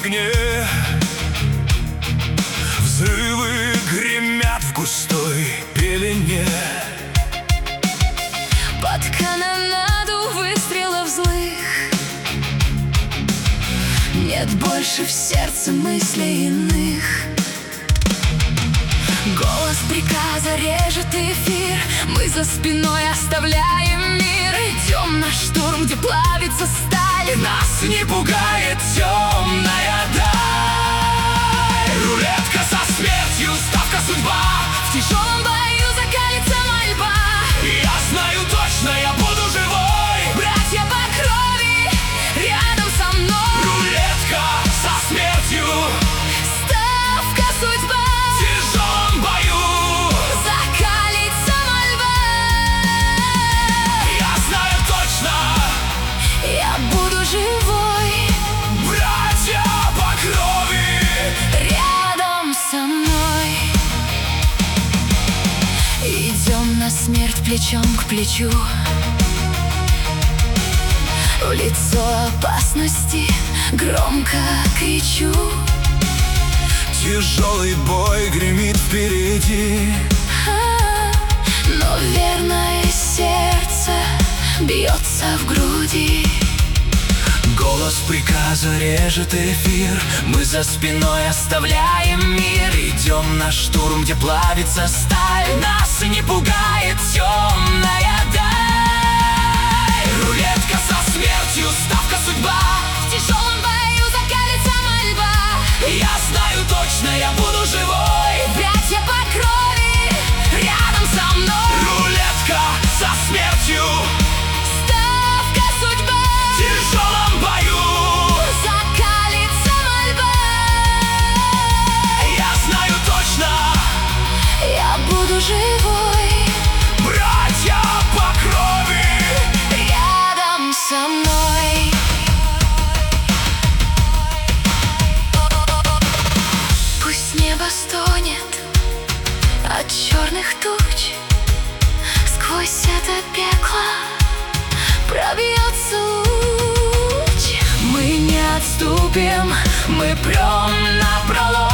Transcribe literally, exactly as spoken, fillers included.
огне. Взрывы гремят в густой пелене. Под канонаду выстрелов злых нет больше в сердце мыслей иных. Голос приказа режет эфир. Мы за спиной оставляем мир. Идем на штурм, где плавится сталь. Нас не пугает темная даль. Рулетка со смертью, ставка судьба. В тяжелом бою закалится мольба. Я знаю точно, я буду живой. Братья по крови рядом со мной. Рулетка со смертью, ставка судьба. в тяжелом бою Закалится мольба. я знаю точно, Я буду живой братья по крови рядом со мной. Идем на смерть плечом к плечу. В лицо опасности громко кричу. Тяжелый бой гремит впереди. А, но верное сердце бьется в груди. Голос приказа режет эфир. Мы за спиной оставляем мир. Идем на штурм, где плавится сталь. Нас не пугает темная даль. Рулетка со смертью, ставка судьба. В тяжелом бою закалится мольба. Я знаю точно, я буду живой. Братья по крови рядом со мной. Рулетка со смертью, Ставка судьба. в тяжелом бою Закалится мольба. я знаю точно, Я буду живой братья по крови. рядом со мной. Пусть небо стонет от черных туч. Сквозь это пекло пробьется луч. Мы не отступим, мы прям напролом.